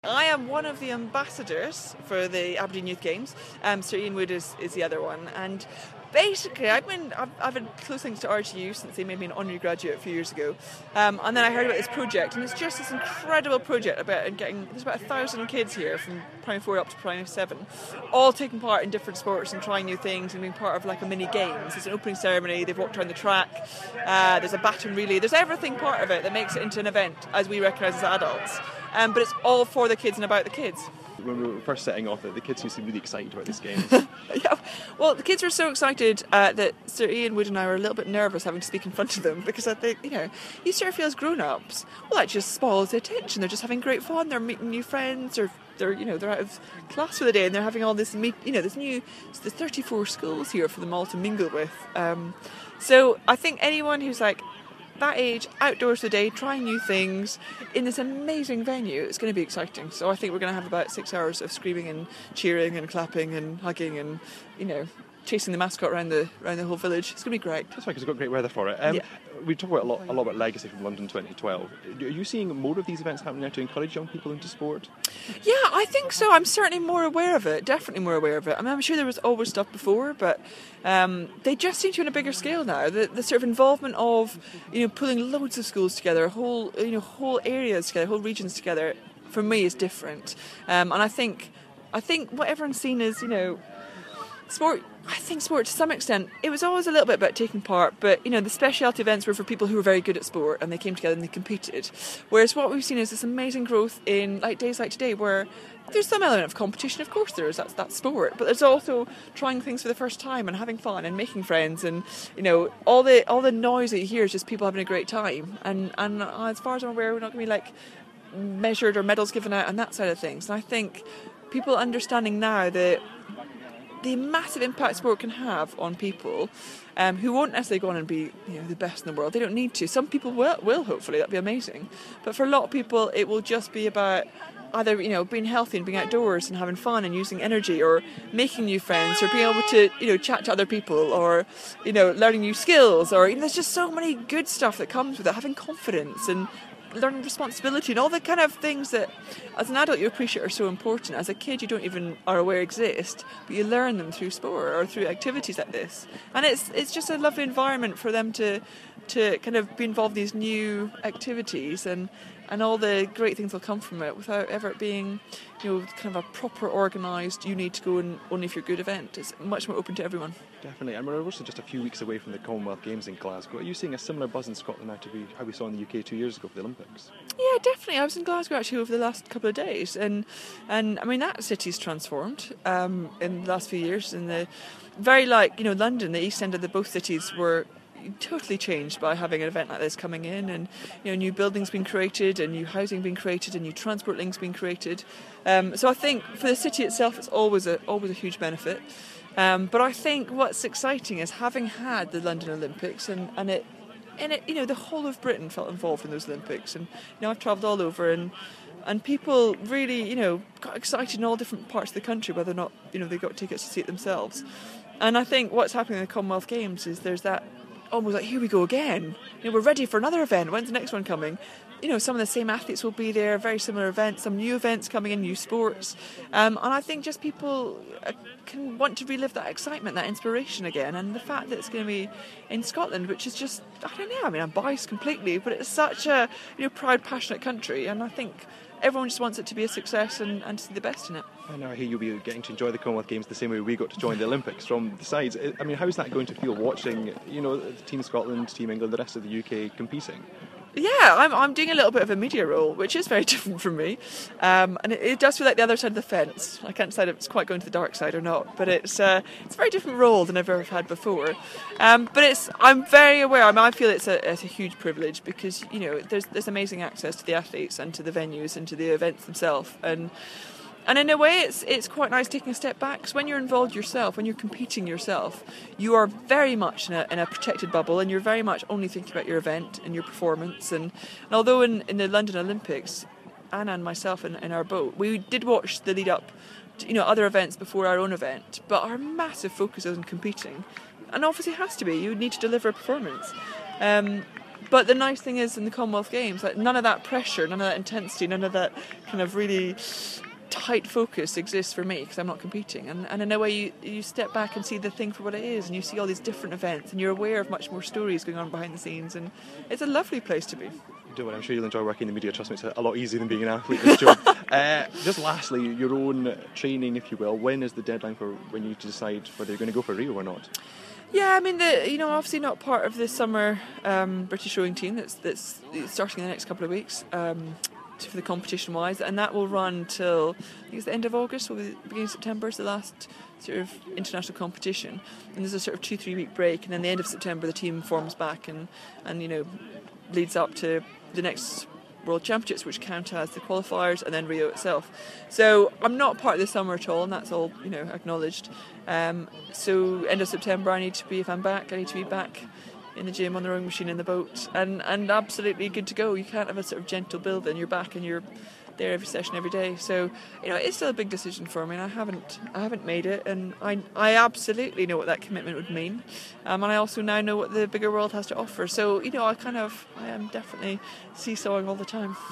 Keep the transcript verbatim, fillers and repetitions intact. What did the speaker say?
I am one of the ambassadors for the Aberdeen Youth Games. Um, Sir Ian Wood is, is the other one. And basically, I've been I've, I've had close links to R T U since they made me an honorary graduate a few years ago. Um, and then I heard about this project, and it's just this incredible project about getting. There's about a thousand kids here from primary four up to primary seven, all taking part in different sports and trying new things and being part of like a mini games. There's an opening ceremony. They've walked around the track. Uh, there's a baton relay. There's everything part of it that makes it into an event as we recognise as adults. Um, but it's all for the kids and about the kids. When we were first setting off, the kids seemed to be really excited about this game. Yeah, well, the kids were so excited uh, that Sir Ian Wood and I were a little bit nervous having to speak in front of them, because I think, you know, you sort of feel as grown-ups, well, that just spoils the attention. They're just having great fun. They're meeting new friends, or they're, you know, they're out of class for the day, and they're having all this, meet, you know, there's new, there's thirty-four schools here for them all to mingle with. Um, so I think anyone who's like that age, outdoors today, trying new things in this amazing venue, it's going to be exciting. So I think we're going to have about six hours of screaming and cheering and clapping and hugging and, you know, chasing the mascot around the around the whole village. It's going to be great. That's right, because we've got great weather for it. Um, yeah. We talk about a lot, a lot about legacy from London twenty twelve. Are you seeing more of these events happening now to encourage young people into sport? Yeah, I think so. I'm certainly more aware of it, definitely more aware of it. I mean, I'm sure there was always stuff before, but um, they just seem to be on a bigger scale now. The, the sort of involvement of, you know, pulling loads of schools together, whole, you know, whole areas together, whole regions together, for me is different. Um, and I think, I think what everyone's seen is, you know, sport, I think sport to some extent, it was always a little bit about taking part, but, you know, the specialty events were for people who were very good at sport and they came together and they competed. Whereas what we've seen is this amazing growth in like days like today, where there's some element of competition, of course there is, that's, that's sport, but there's also trying things for the first time and having fun and making friends, and, you know, all the all the noise that you hear is just people having a great time. And, and as far as I'm aware, we're not going to be like measured or medals given out and that side of things. And I think people understanding now that the massive impact sport can have on people um, who won't necessarily go on and be, you know, the best in the world. They don't need to. Some people will, will hopefully, that'd be amazing. But for a lot of people, it will just be about either, you know, being healthy and being outdoors and having fun and using energy, or making new friends, or being able to, you know, chat to other people, or, you know, learning new skills, or, you know, there's just so many good stuff that comes with it, having confidence and learning responsibility and all the kind of things that as an adult you appreciate are so important. As a kid you don't even are aware exist, but you learn them through sport or through activities like this, and it's it's just a lovely environment for them to to kind of be involved in these new activities, and and all the great things will come from it without ever being, you know, kind of a proper organised, you need to go and only if you're good event. It's much more open to everyone. Definitely, and we're also just a few weeks away from the Commonwealth Games in Glasgow. Are you seeing a similar buzz in Scotland now to be how we saw in the U K two years ago for the Olympics? Yeah, definitely. I was in Glasgow actually over the last couple of days, and and I mean that city's transformed um, in the last few years. In the very like you know London, the east end of the both cities were totally changed by having an event like this coming in, and you know new buildings being created and new housing being created and new transport links being created. Um, so I think for the city itself, it's always a always a huge benefit. Um, but I think what's exciting is having had the London Olympics, and, and it and it you know the whole of Britain felt involved in those Olympics, and you know I've travelled all over, and and people really you know got excited in all different parts of the country, whether or not you know they got tickets to see it themselves. And I think what's happening in the Commonwealth Games is there's that almost like, here we go again. You know, we're ready for another event. When's the next one coming? You know, some of the same athletes will be there, very similar events, some new events coming in, new sports. Um, and I think just people uh, can want to relive that excitement, that inspiration again. And the fact that it's going to be in Scotland, which is just, I don't know, I mean, I'm biased completely, but it's such a, you know, proud, passionate country. And I think everyone just wants it to be a success and, and to see the best in it. I know, I hear you'll be getting to enjoy the Commonwealth Games the same way we got to join the Olympics from the sides. I mean, how's that going to feel watching, you know, Team Scotland, Team England, the rest of the U K competing? Yeah, I'm I'm doing a little bit of a media role, which is very different from me, um, and it, it does feel like the other side of the fence. I can't decide if it's quite going to the dark side or not, but it's uh, it's a very different role than I've ever had before. Um, but it's I'm very aware. I mean, I feel it's a it's a huge privilege because you know there's there's amazing access to the athletes and to the venues and to the events themselves, and. And in a way, it's it's quite nice taking a step back, because when you're involved yourself, when you're competing yourself, you are very much in a, in a protected bubble, and you're very much only thinking about your event and your performance. And, and although in, in the London Olympics, Anna and myself in, in our boat, we did watch the lead up to, you know, other events before our own event, but our massive focus is on competing. And obviously it has to be. You need to deliver a performance. Um, But the nice thing is in the Commonwealth Games, like none of that pressure, none of that intensity, none of that kind of really tight focus exists for me because I'm not competing. And, and in a way, you, you step back and see the thing for what it is, and you see all these different events, and you're aware of much more stories going on behind the scenes, and it's a lovely place to be. Don't worry, I'm sure you'll enjoy working in the media. Trust me, it's a lot easier than being an athlete, this job. uh, just lastly, your own training, if you will. When is the deadline for when you need to decide whether you're going to go for Rio or not? Yeah, I mean, the, you know, obviously not part of the summer um, British rowing team that's that's starting in the next couple of weeks um, for the competition wise, and that will run till I think it's the end of August or the beginning of September is the last sort of international competition, and there's a sort of two three week break, and then the end of September the team forms back and and you know leads up to the next World Championships, which count as the qualifiers, and then Rio itself. So I'm not part of the summer at all, and that's all you know acknowledged. Um, so end of September, I need to be, if I'm back, I need to be back in the gym, on the rowing machine, in the boat, and and absolutely good to go. You can't have a sort of gentle build, and you're back and you're there every session every day. So you know it's still a big decision for me. And I haven't I haven't made it, and I I absolutely know what that commitment would mean, um, and I also now know what the bigger world has to offer. So you know I kind of I am definitely seesawing all the time.